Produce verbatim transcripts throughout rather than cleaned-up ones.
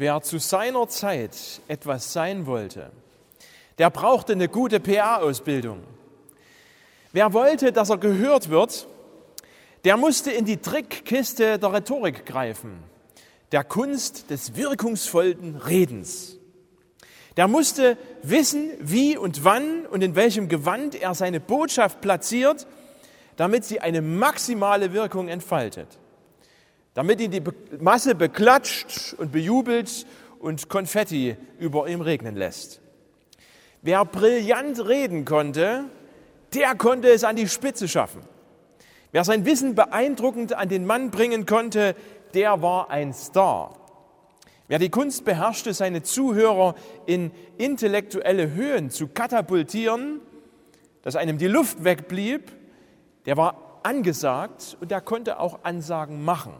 Wer zu seiner Zeit etwas sein wollte, der brauchte eine gute P R-Ausbildung. Wer wollte, dass er gehört wird, der musste in die Trickkiste der Rhetorik greifen, der Kunst des wirkungsvollen Redens. Der musste wissen, wie und wann und in welchem Gewand er seine Botschaft platziert, damit sie eine maximale Wirkung entfaltet. Damit ihn die Masse beklatscht und bejubelt und Konfetti über ihm regnen lässt. Wer brillant reden konnte, der konnte es an die Spitze schaffen. Wer sein Wissen beeindruckend an den Mann bringen konnte, der war ein Star. Wer die Kunst beherrschte, seine Zuhörer in intellektuelle Höhen zu katapultieren, dass einem die Luft wegblieb, der war angesagt und der konnte auch Ansagen machen.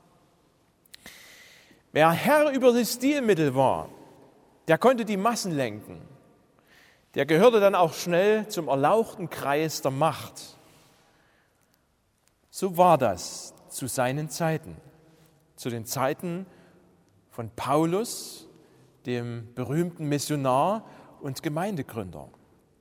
Wer Herr über die Stilmittel war, der konnte die Massen lenken. Der gehörte dann auch schnell zum erlauchten Kreis der Macht. So war das zu seinen Zeiten, zu den Zeiten von Paulus, dem berühmten Missionar und Gemeindegründer.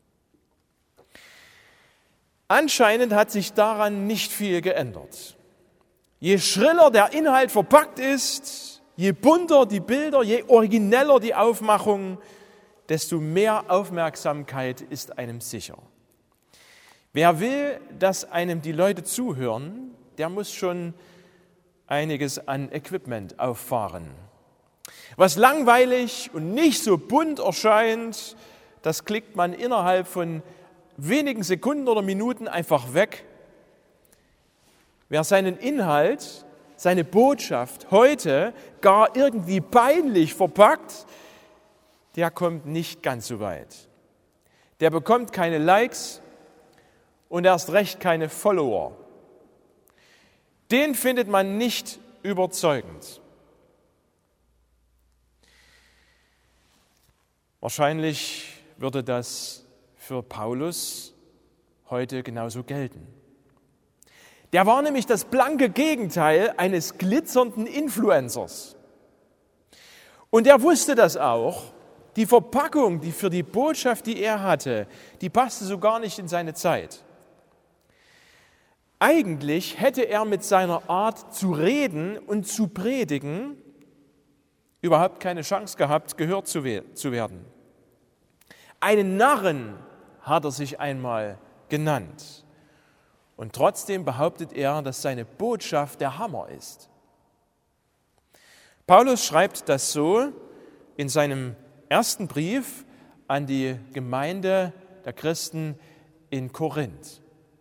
Anscheinend hat sich daran nicht viel geändert. Je schriller der Inhalt verpackt ist, je bunter die Bilder, je origineller die Aufmachung, desto mehr Aufmerksamkeit ist einem sicher. Wer will, dass einem die Leute zuhören, der muss schon einiges an Equipment auffahren. Was langweilig und nicht so bunt erscheint, das klickt man innerhalb von wenigen Sekunden oder Minuten einfach weg. Wer seinen Inhalt, seine Botschaft heute gar irgendwie peinlich verpackt, der kommt nicht ganz so weit. Der bekommt keine Likes und erst recht keine Follower. Den findet man nicht überzeugend. Wahrscheinlich würde das für Paulus heute genauso gelten. Der war nämlich das blanke Gegenteil eines glitzernden Influencers. Und er wusste das auch. Die Verpackung, die für die Botschaft, die er hatte, die passte so gar nicht in seine Zeit. Eigentlich hätte er mit seiner Art zu reden und zu predigen überhaupt keine Chance gehabt, gehört zu werden. Einen Narren hat er sich einmal genannt. Und trotzdem behauptet er, dass seine Botschaft der Hammer ist. Paulus schreibt das so in seinem ersten Brief an die Gemeinde der Christen in Korinth.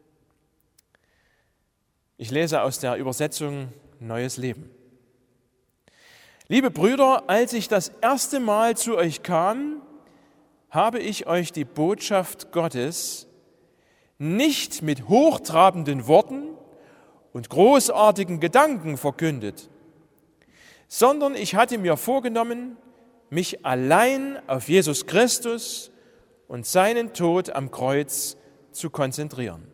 Ich lese aus der Übersetzung Neues Leben. Liebe Brüder, als ich das erste Mal zu euch kam, habe ich euch die Botschaft Gottes nicht mit hochtrabenden Worten und großartigen Gedanken verkündet, sondern ich hatte mir vorgenommen, mich allein auf Jesus Christus und seinen Tod am Kreuz zu konzentrieren.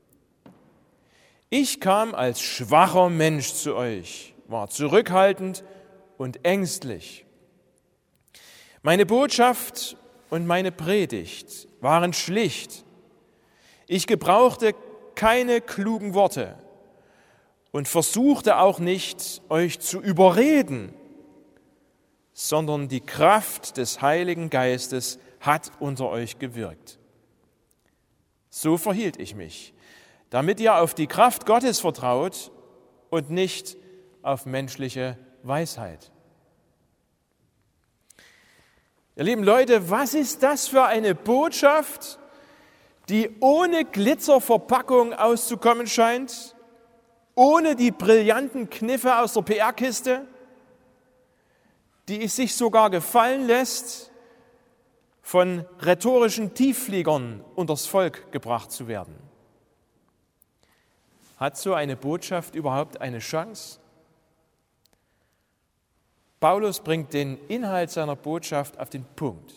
Ich kam als schwacher Mensch zu euch, war zurückhaltend und ängstlich. Meine Botschaft und meine Predigt waren schlicht. Ich gebrauchte keine klugen Worte und versuchte auch nicht, euch zu überreden, sondern die Kraft des Heiligen Geistes hat unter euch gewirkt. So verhielt ich mich, damit ihr auf die Kraft Gottes vertraut und nicht auf menschliche Weisheit. Ihr lieben Leute, was ist das für eine Botschaft, die ohne Glitzerverpackung auszukommen scheint, ohne die brillanten Kniffe aus der P R-Kiste, die es sich sogar gefallen lässt, von rhetorischen Tieffliegern unters Volk gebracht zu werden. Hat so eine Botschaft überhaupt eine Chance? Paulus bringt den Inhalt seiner Botschaft auf den Punkt.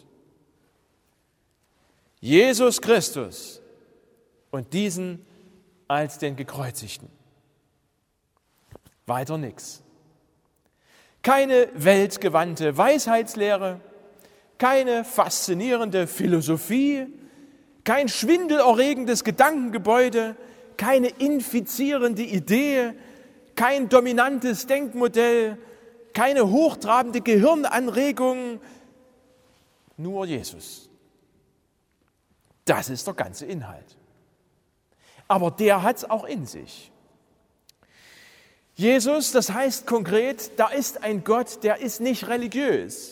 Jesus Christus und diesen als den Gekreuzigten. Weiter nichts. Keine weltgewandte Weisheitslehre, keine faszinierende Philosophie, kein schwindelerregendes Gedankengebäude, keine infizierende Idee, kein dominantes Denkmodell, keine hochtrabende Gehirnanregung, nur Jesus. Das ist der ganze Inhalt. Aber der hat es auch in sich. Jesus, das heißt konkret, da ist ein Gott, der ist nicht religiös.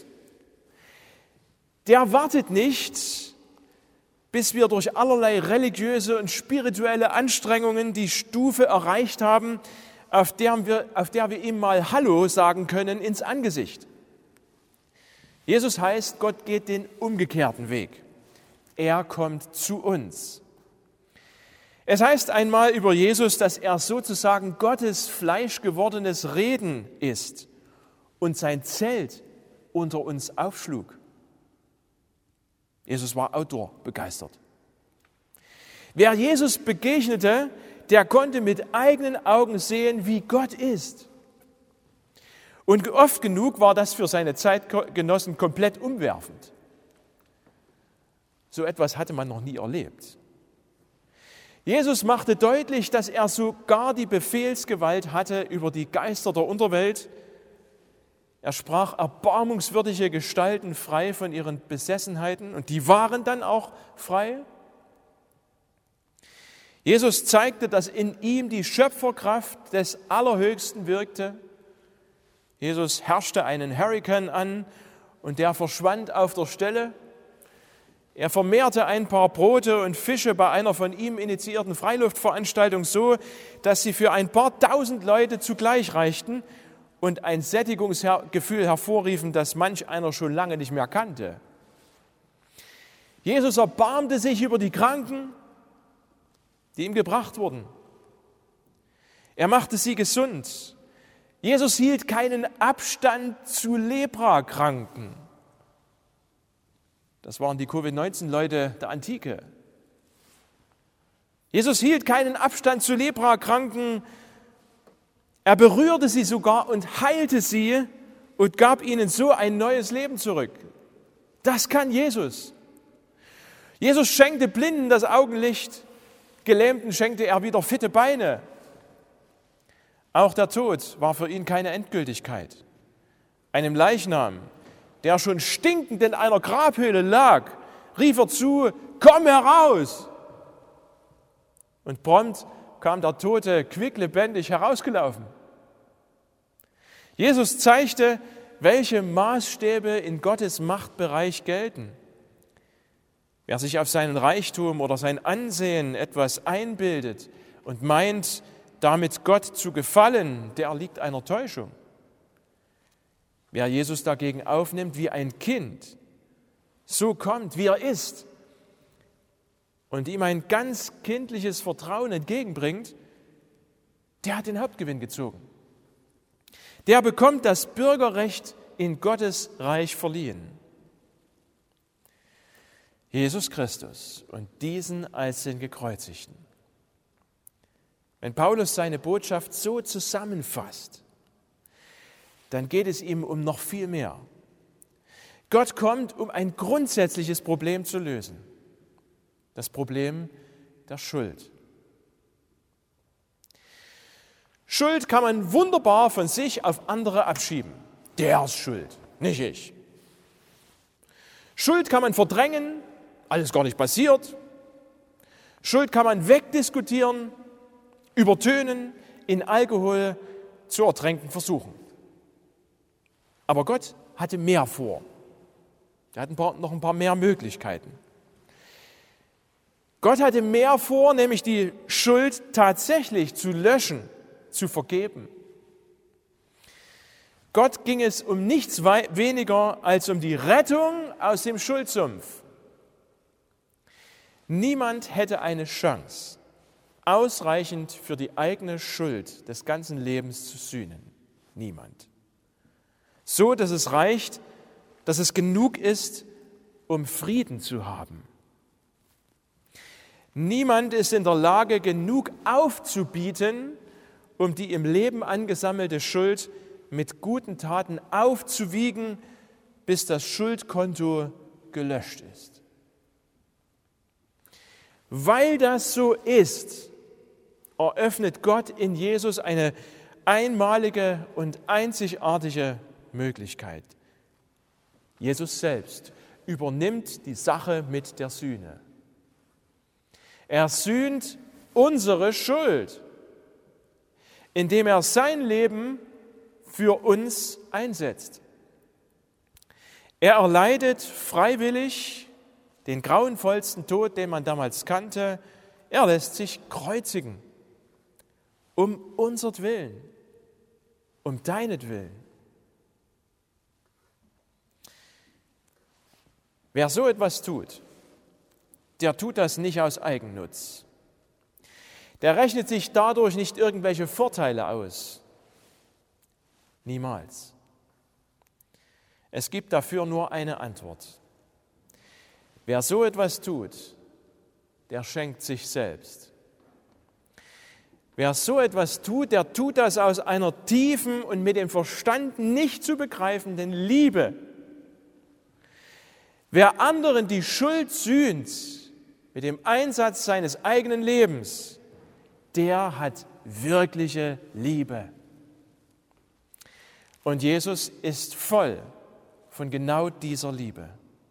Der wartet nicht, bis wir durch allerlei religiöse und spirituelle Anstrengungen die Stufe erreicht haben, auf der wir, auf der wir ihm mal Hallo sagen können ins Angesicht. Jesus heißt, Gott geht den umgekehrten Weg. Er kommt zu uns. Es heißt einmal über Jesus, dass er sozusagen Gottes fleischgewordenes Reden ist und sein Zelt unter uns aufschlug. Jesus war Outdoor begeistert. Wer Jesus begegnete, der konnte mit eigenen Augen sehen, wie Gott ist. Und oft genug war das für seine Zeitgenossen komplett umwerfend. So etwas hatte man noch nie erlebt. Jesus machte deutlich, dass er sogar die Befehlsgewalt hatte über die Geister der Unterwelt. Er sprach erbarmungswürdige Gestalten frei von ihren Besessenheiten und die waren dann auch frei. Jesus zeigte, dass in ihm die Schöpferkraft des Allerhöchsten wirkte. Jesus herrschte einen Hurrikan an und der verschwand auf der Stelle. Er vermehrte ein paar Brote und Fische bei einer von ihm initiierten Freiluftveranstaltung so, dass sie für ein paar tausend Leute zugleich reichten und ein Sättigungsgefühl hervorriefen, das manch einer schon lange nicht mehr kannte. Jesus erbarmte sich über die Kranken, die ihm gebracht wurden. Er machte sie gesund. Jesus hielt keinen Abstand zu Leprakranken. Das waren die Covid neunzehn Leute der Antike. Jesus hielt keinen Abstand zu Leprakranken. Er berührte sie sogar und heilte sie und gab ihnen so ein neues Leben zurück. Das kann Jesus. Jesus schenkte Blinden das Augenlicht, Gelähmten schenkte er wieder fitte Beine. Auch der Tod war für ihn keine Endgültigkeit. Einem Leichnam, der schon stinkend in einer Grabhöhle lag, rief er zu, komm heraus! Und prompt kam der Tote quicklebendig herausgelaufen. Jesus zeigte, welche Maßstäbe in Gottes Machtbereich gelten. Wer sich auf seinen Reichtum oder sein Ansehen etwas einbildet und meint, damit Gott zu gefallen, der erliegt einer Täuschung. Wer Jesus dagegen aufnimmt wie ein Kind, so kommt, wie er ist, und ihm ein ganz kindliches Vertrauen entgegenbringt, der hat den Hauptgewinn gezogen. Der bekommt das Bürgerrecht in Gottes Reich verliehen. Jesus Christus und diesen als den Gekreuzigten. Wenn Paulus seine Botschaft so zusammenfasst, dann geht es ihm um noch viel mehr. Gott kommt, um ein grundsätzliches Problem zu lösen. Das Problem der Schuld. Schuld kann man wunderbar von sich auf andere abschieben. Der ist schuld, nicht ich. Schuld kann man verdrängen, alles gar nicht passiert. Schuld kann man wegdiskutieren, übertönen, in Alkohol zu ertränken versuchen. Aber Gott hatte mehr vor. Er hat ein paar, noch ein paar mehr Möglichkeiten. Gott hatte mehr vor, nämlich die Schuld tatsächlich zu löschen, zu vergeben. Gott ging es um nichts weniger als um die Rettung aus dem Schuldsumpf. Niemand hätte eine Chance, ausreichend für die eigene Schuld des ganzen Lebens zu sühnen. Niemand. So, dass es reicht, dass es genug ist, um Frieden zu haben. Niemand ist in der Lage, genug aufzubieten, um die im Leben angesammelte Schuld mit guten Taten aufzuwiegen, bis das Schuldkonto gelöscht ist. Weil das so ist, eröffnet Gott in Jesus eine einmalige und einzigartige Möglichkeit. Jesus selbst übernimmt die Sache mit der Sühne. Er sühnt unsere Schuld, indem er sein Leben für uns einsetzt. Er erleidet freiwillig den grauenvollsten Tod, den man damals kannte. Er lässt sich kreuzigen, um unsertwillen, um deinetwillen. Wer so etwas tut, der tut das nicht aus Eigennutz. Der rechnet sich dadurch nicht irgendwelche Vorteile aus. Niemals. Es gibt dafür nur eine Antwort. Wer so etwas tut, der schenkt sich selbst. Wer so etwas tut, der tut das aus einer tiefen und mit dem Verstand nicht zu begreifenden Liebe. Wer anderen die Schuld sühnt mit dem Einsatz seines eigenen Lebens, der hat wirkliche Liebe. Und Jesus ist voll von genau dieser Liebe.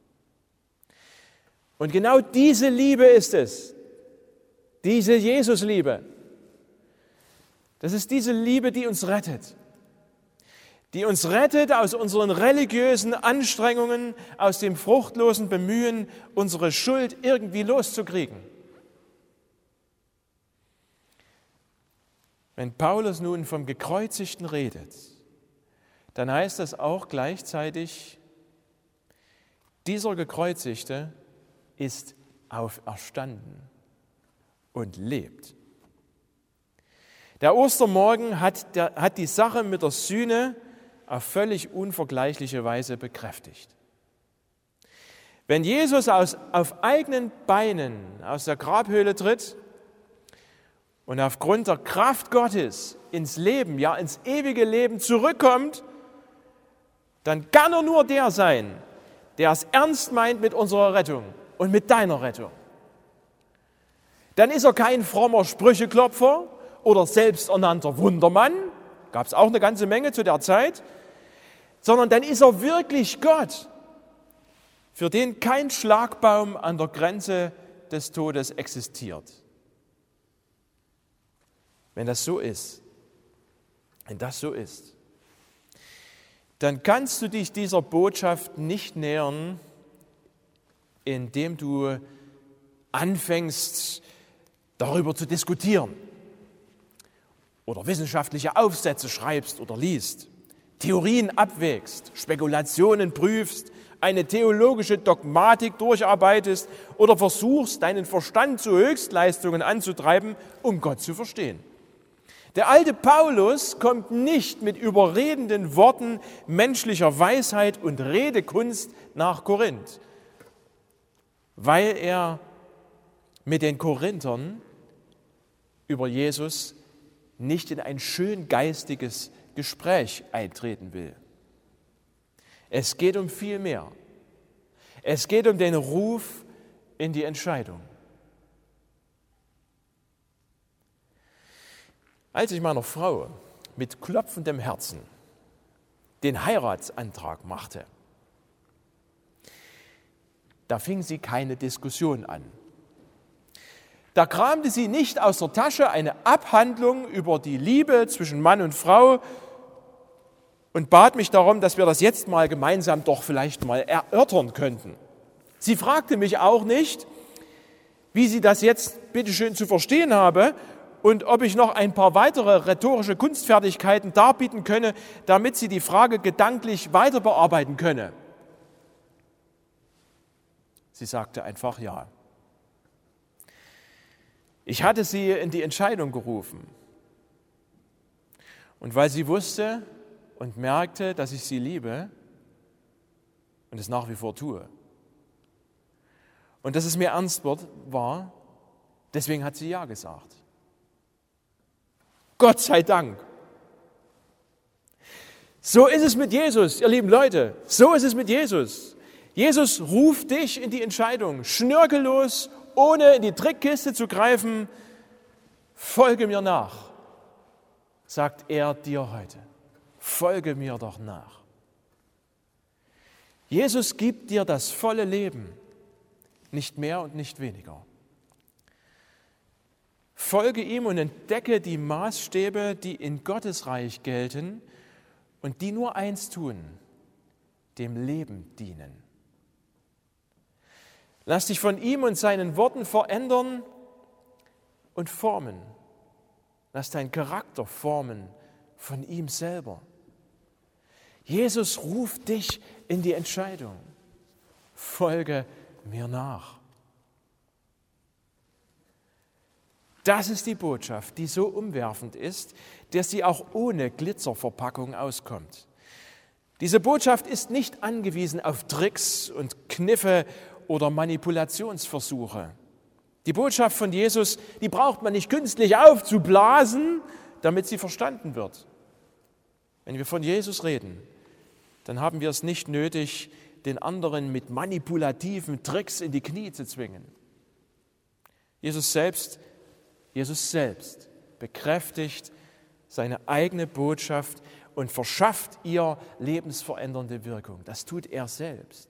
Und genau diese Liebe ist es, diese Jesus-Liebe. Das ist diese Liebe, die uns rettet. Die uns rettet aus unseren religiösen Anstrengungen, aus dem fruchtlosen Bemühen, unsere Schuld irgendwie loszukriegen. Wenn Paulus nun vom Gekreuzigten redet, dann heißt das auch gleichzeitig, dieser Gekreuzigte ist auferstanden und lebt. Der Ostermorgen hat, der, hat die Sache mit der Sühne auf völlig unvergleichliche Weise bekräftigt. Wenn Jesus aus, auf eigenen Beinen aus der Grabhöhle tritt und aufgrund der Kraft Gottes ins Leben, ja ins ewige Leben zurückkommt, dann kann er nur der sein, der es ernst meint mit unserer Rettung und mit deiner Rettung. Dann ist er kein frommer Sprücheklopfer oder selbsternannter Wundermann, gab es auch eine ganze Menge zu der Zeit, sondern dann ist er wirklich Gott, für den kein Schlagbaum an der Grenze des Todes existiert. Wenn das so ist, wenn das so ist, dann kannst du dich dieser Botschaft nicht nähern, indem du anfängst, darüber zu diskutieren oder wissenschaftliche Aufsätze schreibst oder liest, Theorien abwägst, Spekulationen prüfst, eine theologische Dogmatik durcharbeitest oder versuchst, deinen Verstand zu Höchstleistungen anzutreiben, um Gott zu verstehen. Der alte Paulus kommt nicht mit überredenden Worten menschlicher Weisheit und Redekunst nach Korinth, weil er mit den Korinthern über Jesus nicht in ein schön geistiges Gespräch eintreten will. Es geht um viel mehr. Es geht um den Ruf in die Entscheidung. Als ich meiner Frau mit klopfendem Herzen den Heiratsantrag machte, da fing sie keine Diskussion an. Da kramte sie nicht aus der Tasche eine Abhandlung über die Liebe zwischen Mann und Frau und bat mich darum, dass wir das jetzt mal gemeinsam doch vielleicht mal erörtern könnten. Sie fragte mich auch nicht, wie sie das jetzt bitteschön zu verstehen habe und ob ich noch ein paar weitere rhetorische Kunstfertigkeiten darbieten könne, damit sie die Frage gedanklich weiter bearbeiten könne. Sie sagte einfach ja. Ich hatte sie in die Entscheidung gerufen. Und weil sie wusste und merkte, dass ich sie liebe und es nach wie vor tue und dass es mir ernst war, deswegen hat sie ja gesagt. Gott sei Dank. So ist es mit Jesus, ihr lieben Leute. So ist es mit Jesus. Jesus ruft dich in die Entscheidung, schnörkellos, ohne in die Trickkiste zu greifen. Folge mir nach, sagt er dir heute. Folge mir doch nach. Jesus gibt dir das volle Leben, nicht mehr und nicht weniger. Folge ihm und entdecke die Maßstäbe, die in Gottes Reich gelten und die nur eins tun, dem Leben dienen. Lass dich von ihm und seinen Worten verändern und formen. Lass deinen Charakter formen von ihm selber. Jesus ruft dich in die Entscheidung. Folge mir nach. Das ist die Botschaft, die so umwerfend ist, dass sie auch ohne Glitzerverpackung auskommt. Diese Botschaft ist nicht angewiesen auf Tricks und Kniffe oder Manipulationsversuche. Die Botschaft von Jesus, die braucht man nicht künstlich aufzublasen, damit sie verstanden wird. Wenn wir von Jesus reden, dann haben wir es nicht nötig, den anderen mit manipulativen Tricks in die Knie zu zwingen. Jesus selbst, Jesus selbst bekräftigt seine eigene Botschaft und verschafft ihr lebensverändernde Wirkung. Das tut er selbst.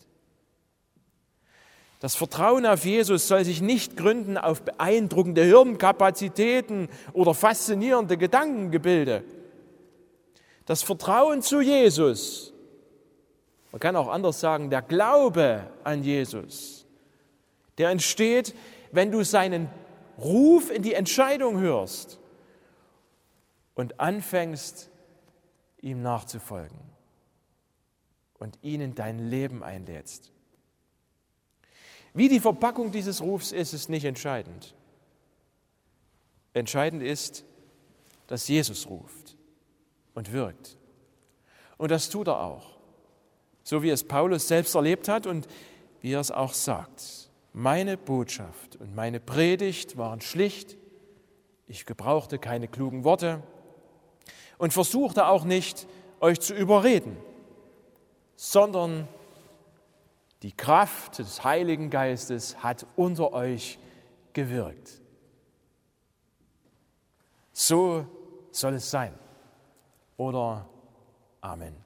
Das Vertrauen auf Jesus soll sich nicht gründen auf beeindruckende Hirnkapazitäten oder faszinierende Gedankengebilde. Das Vertrauen zu Jesus, man kann auch anders sagen, der Glaube an Jesus, der entsteht, wenn du seinen Ruf in die Entscheidung hörst und anfängst, ihm nachzufolgen und ihn in dein Leben einlädst. Wie die Verpackung dieses Rufs ist, ist nicht entscheidend. Entscheidend ist, dass Jesus ruft und wirkt. Und das tut er auch, so wie es Paulus selbst erlebt hat und wie er es auch sagt. Meine Botschaft und meine Predigt waren schlicht, ich gebrauchte keine klugen Worte und versuchte auch nicht, euch zu überreden, sondern die Kraft des Heiligen Geistes hat unter euch gewirkt. So soll es sein. Oder Amen.